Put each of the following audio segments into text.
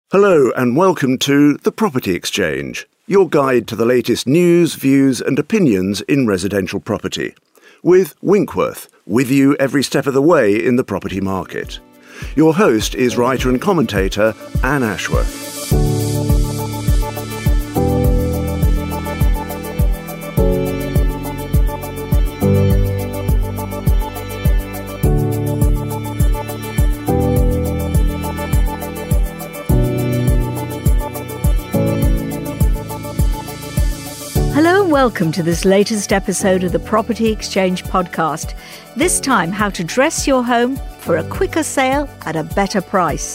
Hello and welcome to The Property Exchange, your guide to the latest news, views and opinions in residential property. With Winkworth, with you every step of the way in the property market. Your host is writer and commentator Anne Ashworth. Welcome to this latest episode of the Property Exchange podcast. This time, how to dress your home for a quicker sale at a better price.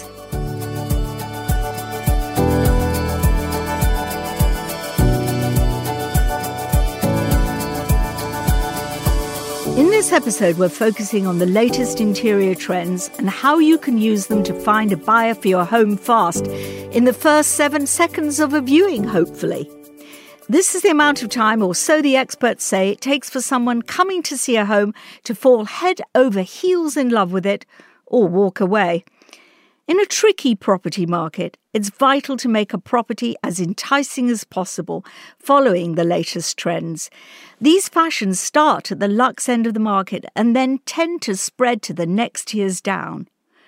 In this episode, we're focusing on the latest interior trends and how you can use them to find a buyer for your home fast in the first 7 seconds of a viewing, hopefully. This is the amount of time, or so the experts say, it takes for someone coming to see a home to fall head over heels in love with it or walk away. In a tricky property market, it's vital to make a property as enticing as possible, following the latest trends. These fashions start at the luxe end of the market and then tend to spread to the next tiers down.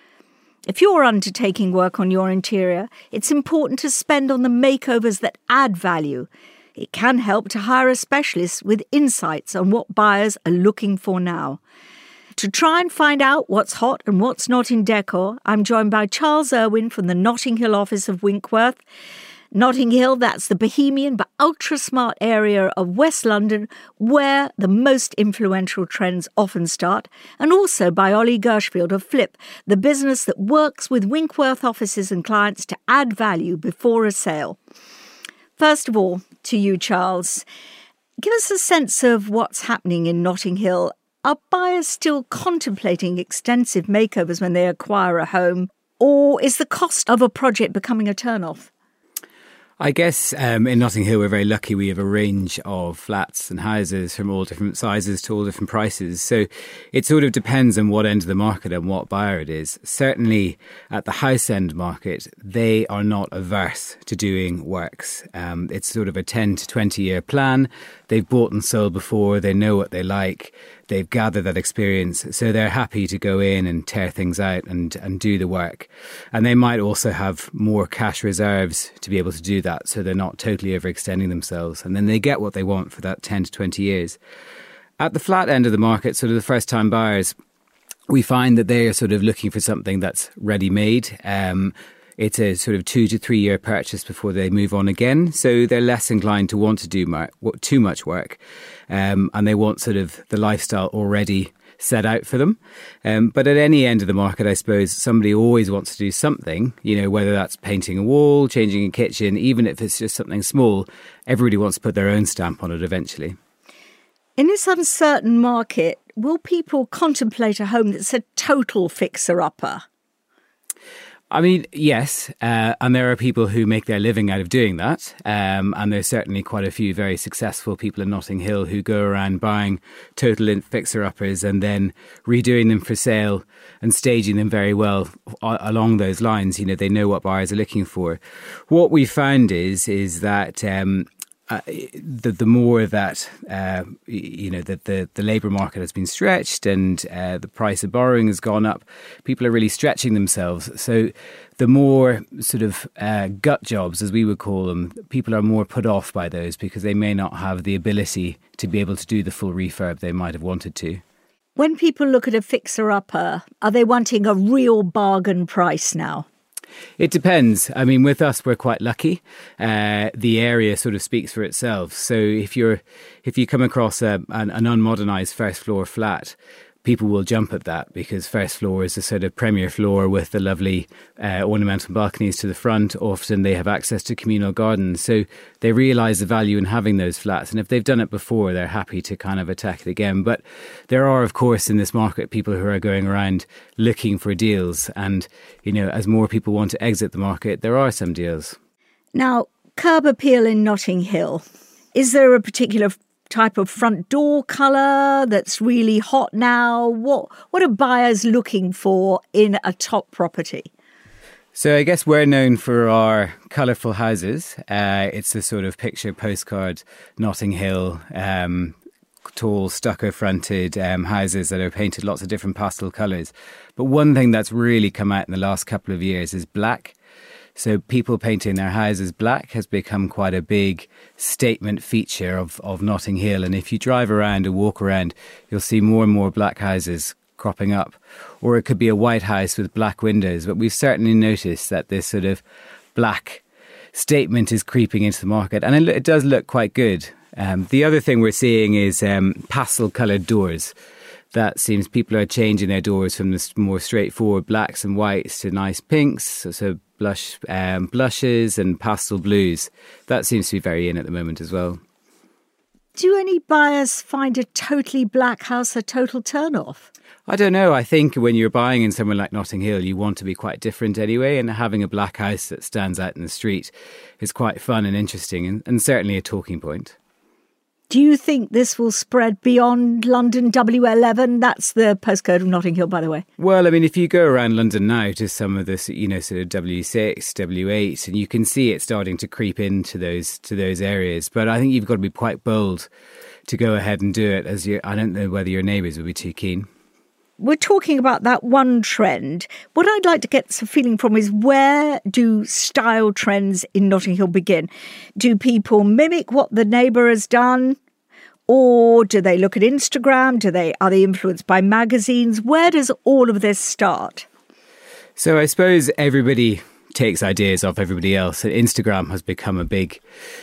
If you're undertaking work on your interior, it's important to spend on the makeovers that add value. It can help to hire a specialist with insights on what buyers are looking for now. To try and find out what's hot and what's not in decor, I'm joined by Charles Irwin from the Notting Hill office of Winkworth. Notting Hill, that's the bohemian but ultra-smart area of West London where the most influential trends often start, and also by Ollie Gershfield of Flip, the business that works with Winkworth offices and clients to add value before a sale. First of all, to you, Charles, give us a sense of what's happening in Notting Hill. Are buyers still contemplating extensive makeovers when they acquire a home, or is the cost of a project becoming a turn-off? I guess in Notting Hill we're very lucky. We have a range of flats and houses from all different sizes to all different prices. So it sort of depends on what end of the market and what buyer it is. Certainly at the house end market, they are not averse to doing works. It's sort of a 10 to 20 year plan. They've bought and sold before. They know what they like. They've gathered that experience, so they're happy to go in and tear things out and do the work. And they might also have more cash reserves to be able to do that, so they're not totally overextending themselves. And then they get what they want for that 10 to 20 years. At the flat end of the market, sort of the first-time buyers, we find that they are sort of looking for something that's ready-made. It's a sort of 2 to 3 year purchase before they move on again. So they're less inclined to want to do too much work. And they want sort of the lifestyle already set out for them. But at any end of the market, I suppose, somebody always wants to do something, whether that's painting a wall, changing a kitchen, even if it's just something small, everybody wants to put their own stamp on it eventually. In this uncertain market, will people contemplate a home that's a total fixer-upper? I mean, yes, and there are people who make their living out of doing that, and there's certainly quite a few very successful people in Notting Hill who go around buying total fixer-uppers and then redoing them for sale and staging them very well along those lines. They know what buyers are looking for. What we found is that the more that that the labour market has been stretched and the price of borrowing has gone up, people are really stretching themselves. So the more sort of gut jobs, as we would call them, people are more put off by those because they may not have the ability to be able to do the full refurb they might have wanted to. When people look at a fixer-upper, are they wanting a real bargain price now? It depends. I mean, with us, we're quite lucky. The area sort of speaks for itself. So if you come across an unmodernised first floor flat, people will jump at that because first floor is a sort of premier floor with the lovely ornamental balconies to the front. Often they have access to communal gardens. So they realise the value in having those flats. And if they've done it before, they're happy to kind of attack it again. But there are, of course, in this market, people who are going around looking for deals. And, as more people want to exit the market, there are some deals. Now, curb appeal in Notting Hill. Is there a particular type of front door colour that's really hot now? What are buyers looking for in a top property? So I guess we're known for our colourful houses. It's the sort of picture postcard Notting Hill, tall stucco-fronted houses that are painted lots of different pastel colours. But one thing that's really come out in the last couple of years is black. So people painting their houses black has become quite a big statement feature of Notting Hill. And if you drive around or walk around, you'll see more and more black houses cropping up. Or it could be a white house with black windows. But we've certainly noticed that this sort of black statement is creeping into the market. And it does look quite good. The other thing we're seeing is pastel-coloured doors. That seems people are changing their doors from the more straightforward blacks and whites to nice pinks, so blushes and pastel blues. That seems to be very in at the moment as well. Do any buyers find a totally black house a total turn-off? I don't know. I think when you're buying in somewhere like Notting Hill, you want to be quite different anyway, and having a black house that stands out in the street is quite fun and interesting and certainly a talking point. Do you think this will spread beyond London W11? That's the postcode of Notting Hill, by the way. Well, I mean, if you go around London now to some of the, sort of W6, W8, and you can see it starting to creep into those areas. But I think you've got to be quite bold to go ahead and do it. I don't know whether your neighbours would be too keen. We're talking about that one trend. What I'd like to get some feeling from is, where do style trends in Notting Hill begin? Do people mimic what the neighbour has done? Or do they look at Instagram? Are they influenced by magazines? Where does all of this start? So I suppose everybody takes ideas off everybody else. Instagram has become a big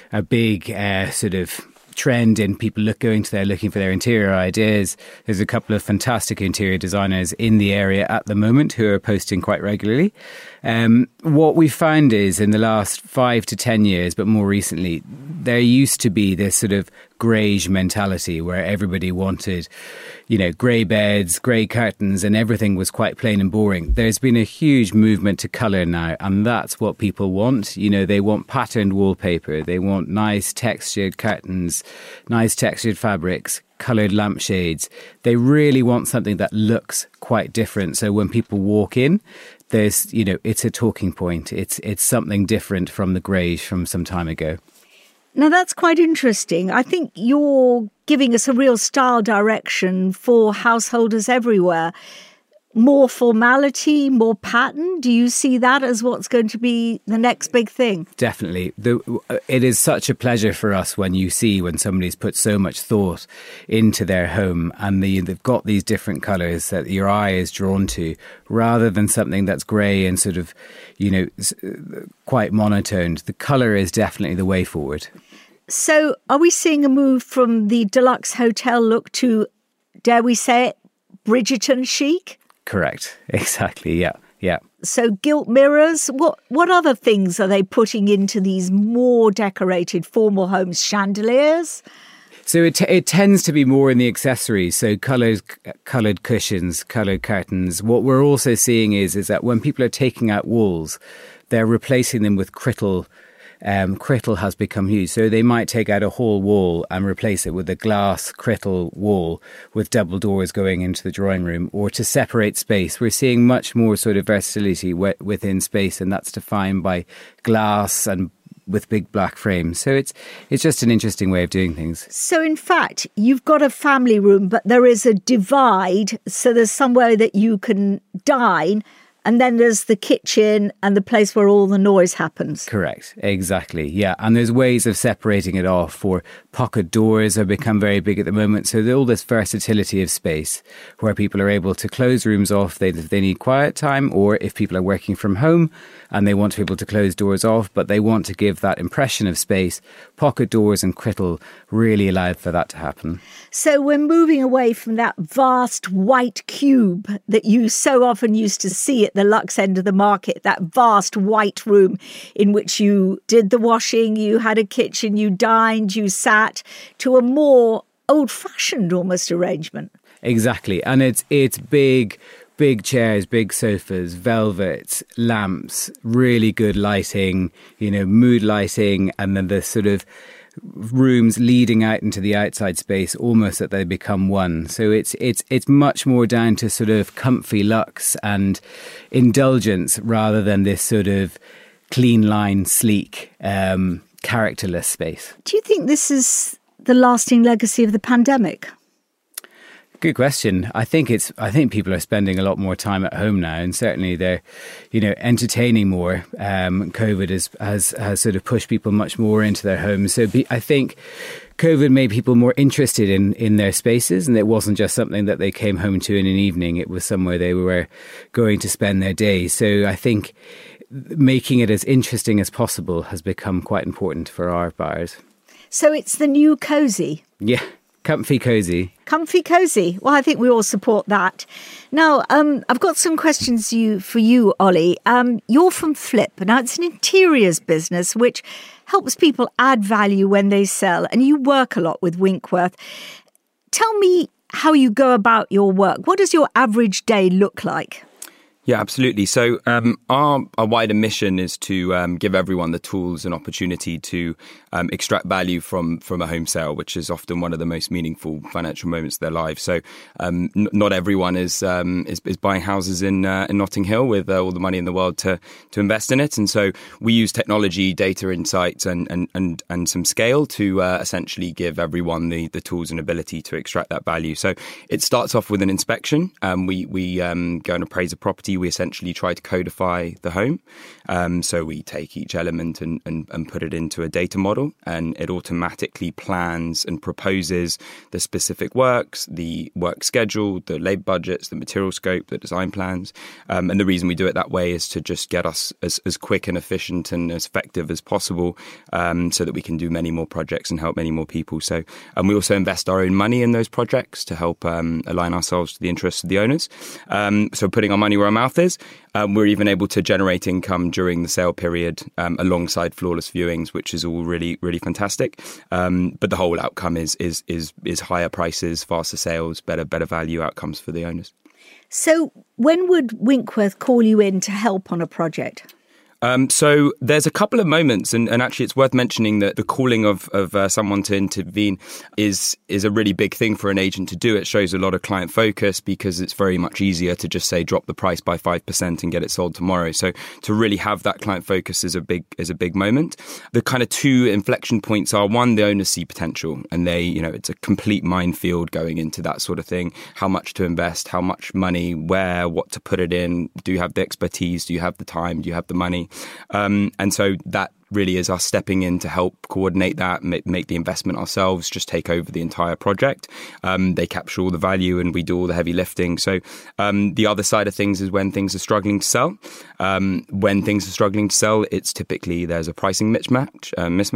sort of trend in people looking for their interior ideas. There's a couple of fantastic interior designers in the area at the moment who are posting quite regularly. What we found is in the last 5 to 10 years, but more recently, there used to be this sort of greige mentality where everybody wanted, grey beds, grey curtains, and everything was quite plain and boring. There's been a huge movement to colour now, and that's what people want. They want patterned wallpaper. They want nice textured curtains, nice textured fabrics, coloured lampshades. They really want something that looks quite different. So when people walk in, there's, it's a talking point. It's something different from the greige from some time ago. Now, that's quite interesting. I think you're giving us a real style direction for householders everywhere. More formality, more pattern. Do you see that as what's going to be the next big thing? Definitely. It is such a pleasure for us when somebody's put so much thought into their home and they've got these different colours that your eye is drawn to, rather than something that's grey and sort of, quite monotoned. The colour is definitely the way forward. So are we seeing a move from the deluxe hotel look to, dare we say it, Bridgerton chic? Correct. Exactly. Yeah. So gilt mirrors, what other things are they putting into these more decorated formal homes? Chandeliers? So it tends to be more in the accessories. So coloured cushions, coloured curtains. What we're also seeing is that when people are taking out walls, they're replacing them with Crittall. Crittall has become huge. So they might take out a whole wall and replace it with a glass Crittall wall with double doors going into the drawing room, or to separate space. We're seeing much more sort of versatility within space, and that's defined by glass and with big black frames. So it's just an interesting way of doing things. So in fact, you've got a family room, but there is a divide. So there's somewhere that you can dine, and then there's the kitchen and the place where all the noise happens. Correct. Exactly. Yeah. And there's ways of separating it off. For pocket doors have become very big at the moment. So there's all this versatility of space where people are able to close rooms off if they need quiet time, or if people are working from home and they want to be able to close doors off, but they want to give that impression of space. Pocket doors and Crittall really allowed for that to happen. So we're moving away from that vast white cube that you so often used to see at the luxe end of the market, that vast white room in which you did the washing, you had a kitchen, you dined, you sat, to a more old-fashioned almost arrangement. Exactly. And it's big chairs, big sofas, velvet, lamps, really good lighting, mood lighting, and then the sort of rooms leading out into the outside space, almost that they become one. So it's much more down to sort of comfy luxe and indulgence rather than this sort of clean line, sleek, characterless space. Do you think this is the lasting legacy of the pandemic? Good question. I think people are spending a lot more time at home now, and certainly they're, entertaining more. COVID has sort of pushed people much more into their homes. So I think COVID made people more interested in their spaces, and it wasn't just something that they came home to in an evening. It was somewhere they were going to spend their day. So I think making it as interesting as possible has become quite important for our buyers. So it's the new cosy. Yeah. Comfy cozy. Comfy cozy. Well, I think we all support that. Now, I've got some questions for you, Ollie. You're from Flip. Now, it's an interiors business which helps people add value when they sell, and you work a lot with Winkworth. Tell me how you go about your work. What does your average day look like? Yeah, absolutely. So our wider mission is to give everyone the tools and opportunity to extract value from a home sale, which is often one of the most meaningful financial moments of their lives. So not everyone is buying houses in Notting Hill with all the money in the world to invest in it. And so we use technology, data insights and some scale to essentially give everyone the tools and ability to extract that value. So it starts off with an inspection. We go and appraise a property. We essentially try to codify the home. So we take each element and put it into a data model, and it automatically plans and proposes the specific works, the work schedule, the labour budgets, the material scope, the design plans. And the reason we do it that way is to just get us as quick and efficient and as effective as possible, so that we can do many more projects and help many more people. So, and we also invest our own money in those projects to help align ourselves to the interests of the owners. So putting our money where our mouth is. We're even able to generate income during the sale period alongside flawless viewings, which is all really, really fantastic. But the whole outcome is higher prices, faster sales, better value outcomes for the owners. So when would Winkworth call you in to help on a project? So there's a couple of moments, and actually it's worth mentioning that the calling of someone to intervene is a really big thing for an agent to do. It shows a lot of client focus because it's very much easier to just say drop the price by 5% and get it sold tomorrow. So to really have that client focus is a big moment. The kind of two inflection points are, one, the owners see potential, and it's a complete minefield going into that sort of thing. How much to invest, how much money, where, what to put it in. Do you have the expertise? Do you have the time? Do you have the money? And so that really is us stepping in to help coordinate that, make the investment ourselves, just take over the entire project. They capture all the value and we do all the heavy lifting. So the other side of things is when things are struggling to sell. When things are struggling to sell, it's typically there's a pricing mismatch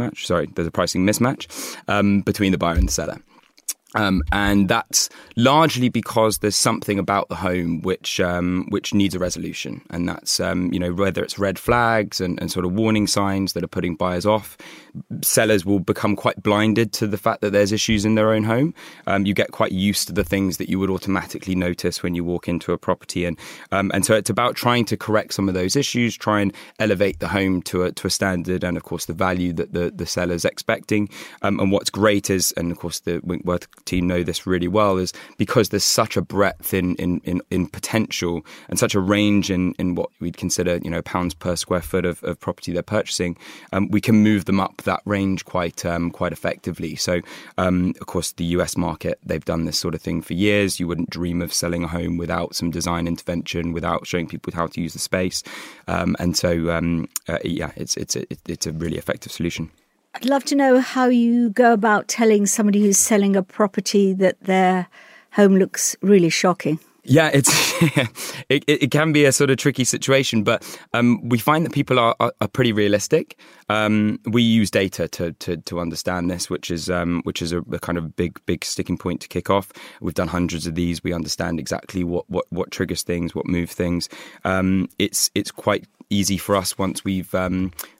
between the buyer and the seller. And that's largely because there's something about the home which needs a resolution, and that's whether it's red flags and sort of warning signs that are putting buyers off. Sellers will become quite blinded to the fact that there's issues in their own home. You get quite used to the things that you would automatically notice when you walk into a property, and so it's about trying to correct some of those issues, try and elevate the home to a standard, and of course the value that the seller's expecting. And what's great is, and of course the Winkworth team know this really well, is because there's such a breadth in potential and such a range in what we'd consider pounds per square foot of property they're purchasing, we can move them up that range quite effectively. So of course the US market, they've done this sort of thing for years. You wouldn't dream of selling a home without some design intervention, without showing people how to use the space, and so it's a really effective solution. I'd love to know how you go about telling somebody who's selling a property that their home looks really shocking. Yeah, it can be a sort of tricky situation, but we find that people are pretty realistic. We use data to understand this, which is a kind of big sticking point to kick off. We've done hundreds of these. We understand exactly what triggers things, what moves things. It's quite easy for us once we've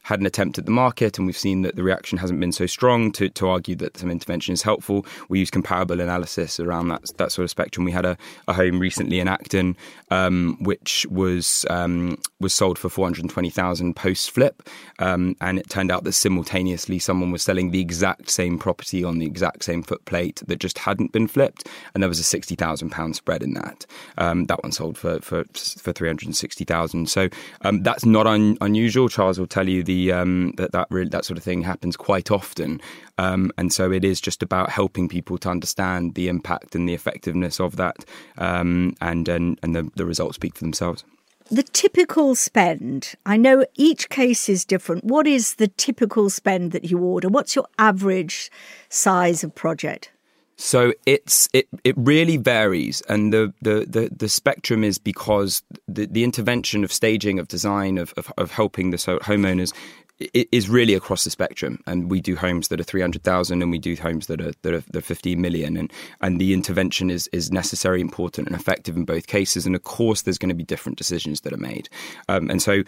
had an attempt at the market and we've seen that the reaction hasn't been so strong to argue that some intervention is helpful, we use comparable analysis around that sort of spectrum. We had a home recently in Acton, which was sold for 420,000 post flip, and it turned out that simultaneously someone was selling the exact same property on the exact same footplate that just hadn't been flipped, and there was a £60,000 spread in that. That one sold for 360,000. So that's not unusual. Charles will tell you that sort of thing happens quite often, and so it is just about helping people to understand the impact and the effectiveness of that, and the results speak for themselves. The typical spend, I know each case is different. What is the typical spend that you order? What's your average size of project? So it really varies, and the spectrum is because the intervention of staging, of design, of helping the homeowners is really across the spectrum. And we do homes that are 300,000 and we do homes that are 15 million. And the intervention is necessary, important and effective in both cases. And of course, there's going to be different decisions that are made. And so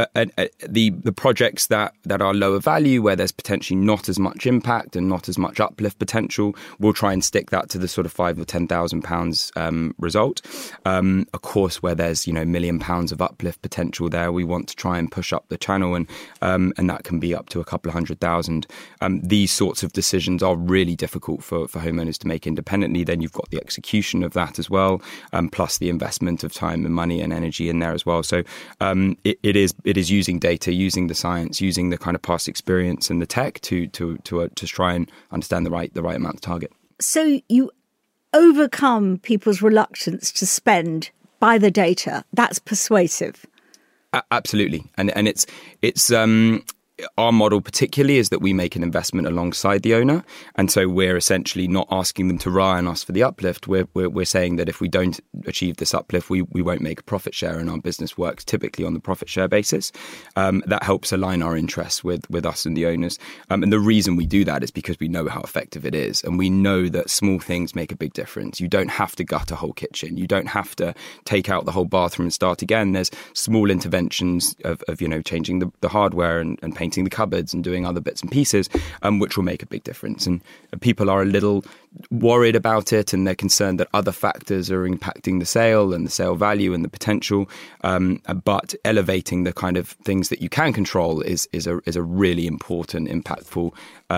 the projects that are lower value, where there's potentially not as much impact and not as much uplift potential, we'll try and stick that to the sort of £5,000 or £10,000 result. Of course, where there's £1 million of uplift potential there, we want to try and push up the channel, and that can be up to a couple of 100,000. These sorts of decisions are really difficult for homeowners to make independently. Then you've got the execution of that as well, plus the investment of time and money and energy in there as well. So it is using data, using the science, using the kind of past experience and the tech to try and understand the right amount to target. So you overcome people's reluctance to spend by the data. That's persuasive. Absolutely, and it's our model particularly is that we make an investment alongside the owner, and so we're essentially not asking them to rely on us for the uplift. We're saying that if we don't achieve this uplift, we won't make a profit share, and our business works typically on the profit share basis. That helps align our interests with us and the owners. And the reason we do that is because we know how effective it is, and we know that small things make a big difference. You don't have to gut a whole kitchen. You don't have to take out the whole bathroom and start again. There's small interventions of changing the hardware and painting the cupboards and doing other bits and pieces, which will make a big difference. And people are a little worried about it, and they're concerned that other factors are impacting the sale and the sale value and the potential. But elevating the kind of things that you can control is a really important, impactful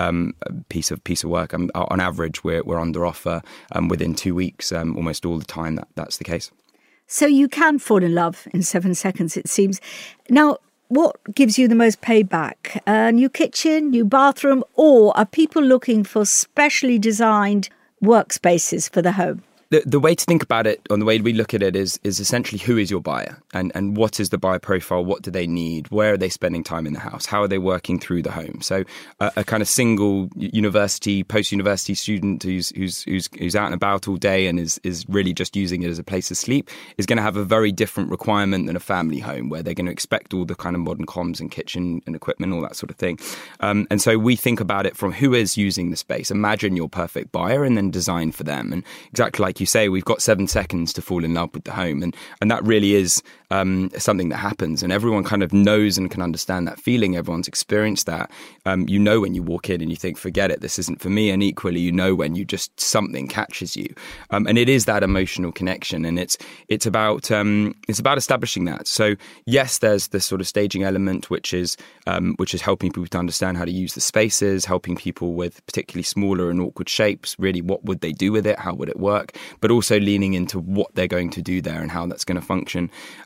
piece of work. On average, we're under offer within 2 weeks, almost all the time. That's the case. So you can fall in love in 7 seconds, it seems. Now, what gives you the most payback? A new kitchen, new bathroom, or are people looking for specially designed workspaces for the home? The way to think about it, and the way we look at it, is essentially who is your buyer, and what is the buyer profile? What do they need? Where are they spending time in the house? How are they working through the home? So a kind of single post-university student who's out and about all day and is really just using it as a place to sleep is going to have a very different requirement than a family home, where they're going to expect all the kind of modern comms and kitchen and equipment, all that sort of thing. And so we think about it from who is using the space. Imagine your perfect buyer and then design for them. And exactly like you say, we've got 7 seconds to fall in love with the home, and that really is something that happens, and everyone kind of knows and can understand that feeling. Everyone's experienced that. When you walk in and you think, forget it, this isn't for me, and equally when you just something catches you, and it is that emotional connection, and it's about establishing that. So yes, there's this sort of staging element, which is helping people to understand how to use the spaces, helping people with particularly smaller and awkward shapes, really what would they do with it, how would it work, but also leaning into what they're going to do there and how that's going to function.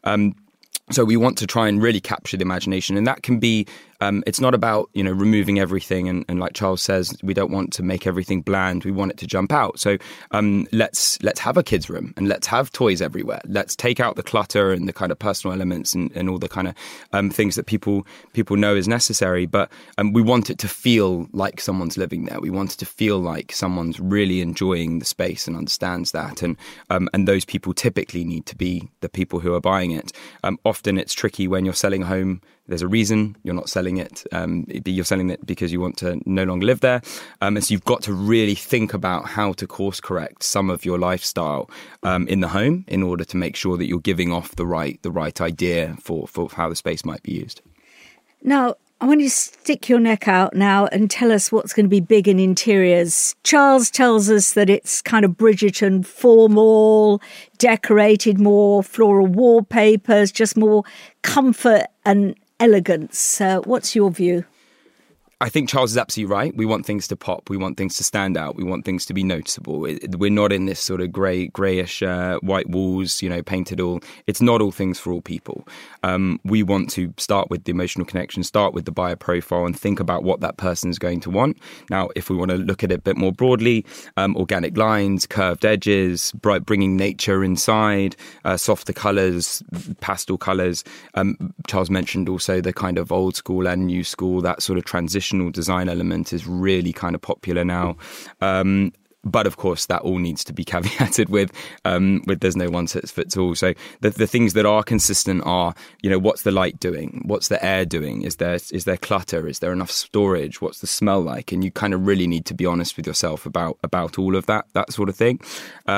So we want to try and really capture the imagination, and that can be, it's not about, removing everything. And like Charles says, we don't want to make everything bland. We want it to jump out. So let's have a kids' room, and let's have toys everywhere. Let's take out the clutter and the kind of personal elements and all the kind of things that people know is necessary. But we want it to feel like someone's living there. We want it to feel like someone's really enjoying the space and understands that. And those people typically need to be the people who are buying it. Often it's tricky when you're selling a home. There's a reason you're not selling it. You're selling it because you want to no longer live there. And so you've got to really think about how to course correct some of your lifestyle in the home in order to make sure that you're giving off the right idea for how the space might be used. Now, I want you to stick your neck out now and tell us what's going to be big in interiors. Charles tells us that it's kind of Bridgerton, formal, decorated, more floral wallpapers, just more comfort and elegance. What's your view? I think Charles is absolutely right. We want things to pop. We want things to stand out. We want things to be noticeable. We're not in this sort of greyish white walls, painted all. It's not all things for all people. We want to start with the emotional connection, start with the buyer profile and think about what that person is going to want. Now, if we want to look at it a bit more broadly, organic lines, curved edges, bringing nature inside, softer colours, pastel colours. Charles mentioned also the kind of old school and new school, that sort of transitional design element is really kind of popular now. But of course, that all needs to be caveated with there's no one size fits all. So the things that are consistent are, what's the light doing? What's the air doing? Is there clutter? Is there enough storage? What's the smell like? And you kind of really need to be honest with yourself about all of that sort of thing.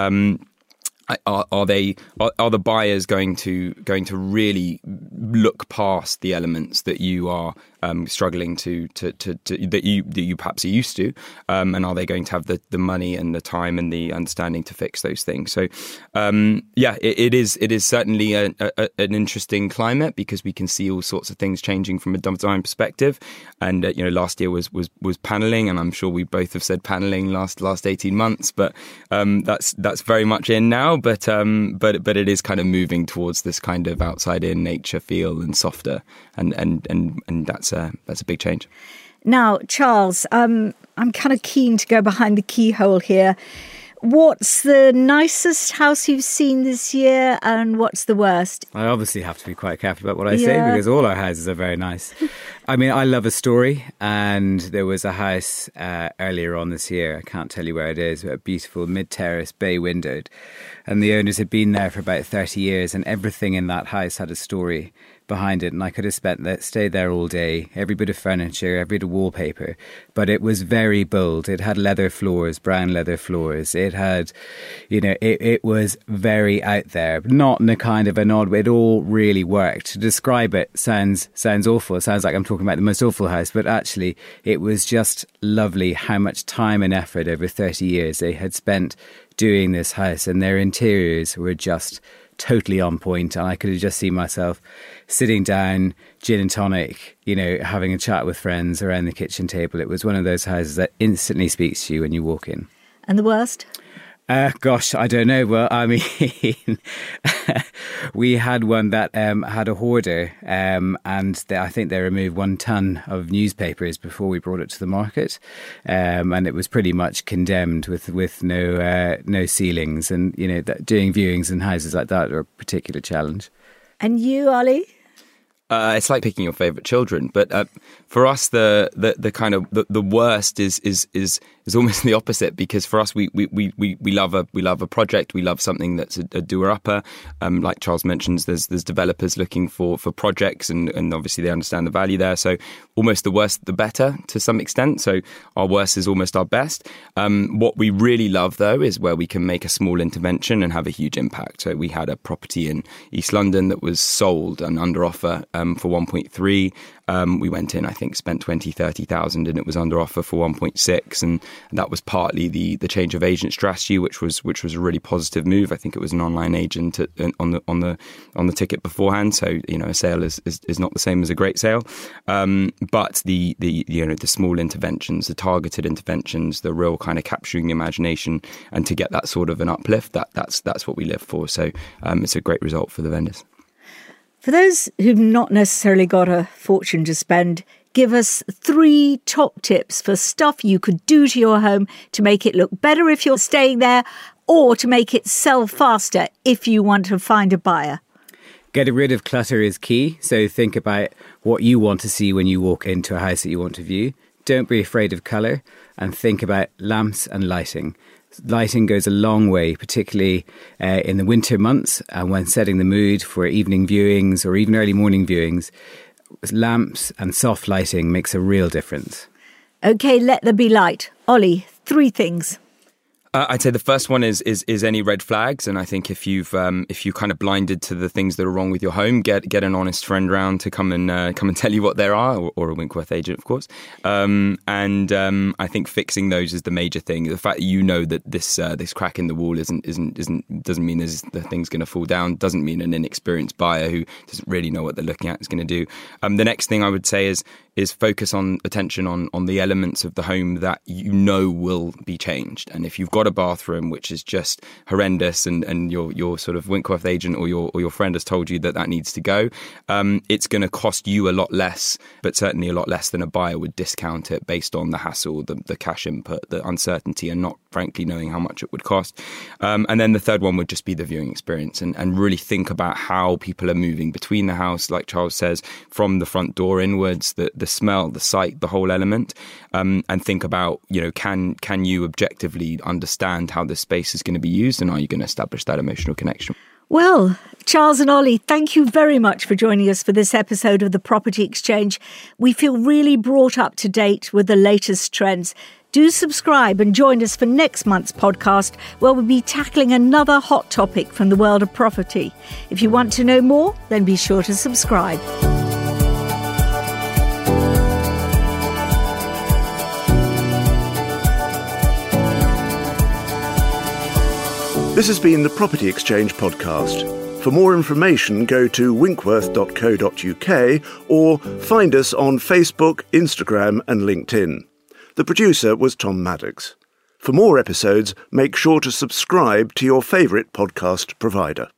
Are the buyers going to really look past the elements that you are struggling to that you perhaps are used to, and are they going to have the money and the time and the understanding to fix those things? So it is certainly an interesting climate because we can see all sorts of things changing from a design perspective. And last year was paneling, and I'm sure we both have said paneling last 18 months, but that's very much in now. But it is kind of moving towards this kind of outside in nature feel and softer, and that's a big change. Now, Charles, I'm kind of keen to go behind the keyhole here. What's the nicest house you've seen this year, and what's the worst? I obviously have to be quite careful about what I say because all our houses are very nice. I mean, I love a story, and there was a house earlier on this year, I can't tell you where it is, but a beautiful mid-terrace, bay-windowed, and the owners had been there for about 30 years, and everything in that house had a story behind it, and I could have stayed there all day, every bit of furniture, every bit of wallpaper, but it was very bold. It had leather floors, brown leather floors. It had, it was very out there, but not in a kind of an odd way. It all really worked. To describe it sounds awful. It sounds like I'm talking about the most awful house, but actually it was just lovely how much time and effort over 30 years they had spent doing this house, and their interiors were just totally on point, and I could have just seen myself sitting down, gin and tonic, having a chat with friends around the kitchen table. It was one of those houses that instantly speaks to you when you walk in. And the worst? Gosh, I don't know. Well, I mean, we had one that had a hoarder, and I think they removed 1 ton of newspapers before we brought it to the market, and it was pretty much condemned with no ceilings, and doing viewings in houses like that are a particular challenge. And you, Ollie? It's like picking your favourite children, but for us, the kind of the worst is almost the opposite, because for us, we love a project, we love something that's a doer-upper. Like Charles mentions, there's developers looking for projects, and obviously they understand the value there. So almost the worse, the better to some extent. So our worst is almost our best. What we really love though is where we can make a small intervention and have a huge impact. So we had a property in East London that was sold and under offer for 1.3. We went in, I think, spent 30,000, and it was under offer for 1.6, and that was partly the change of agent strategy, which was a really positive move. I think it was an online agent on the ticket beforehand, so a sale is not the same as a great sale. But the small interventions, the targeted interventions, the real kind of capturing the imagination, and to get that sort of an uplift, that's what we live for. So it's a great result for the vendors. For those who've not necessarily got a fortune to spend, give us 3 top tips for stuff you could do to your home to make it look better if you're staying there, or to make it sell faster if you want to find a buyer. Getting rid of clutter is key. So think about what you want to see when you walk into a house that you want to view. Don't be afraid of colour, and think about lamps and lighting. Lighting goes a long way, particularly in the winter months and when setting the mood for evening viewings or even early morning viewings. Lamps and soft lighting makes a real difference. OK, let there be light. Ollie, 3 things. I'd say the first one is any red flags, and I think if you kind of blinded to the things that are wrong with your home, get an honest friend round to come and tell you what there are, or a Winkworth agent, of course. I think fixing those is the major thing. The fact that you know that this crack in the wall doesn't mean the thing's going to fall down. Doesn't mean an inexperienced buyer who doesn't really know what they're looking at is going to do. The next thing I would say is focus attention on the elements of the home that you know will be changed. And if you've got a bathroom which is just horrendous and your sort of Winkworth agent or your friend has told you that needs to go, it's going to cost you a lot less, but certainly a lot less than a buyer would discount it based on the hassle, the cash input, the uncertainty, and not frankly knowing how much it would cost. And then the third one would just be the viewing experience, and really think about how people are moving between the house, like Charles says, from the front door inwards, the smell, the sight, the whole element, and think about, can you objectively understand how this space is going to be used, and are you going to establish that emotional connection? Well, Charles and Ollie, thank you very much for joining us for this episode of The Property Exchange. We feel really brought up to date with the latest trends. Do subscribe and join us for next month's podcast, where we'll be tackling another hot topic from the world of property. If you want to know more, then be sure to subscribe. This has been the Property Exchange podcast. For more information, go to winkworth.co.uk or find us on Facebook, Instagram and LinkedIn. The producer was Tom Maddox. For more episodes, make sure to subscribe to your favourite podcast provider.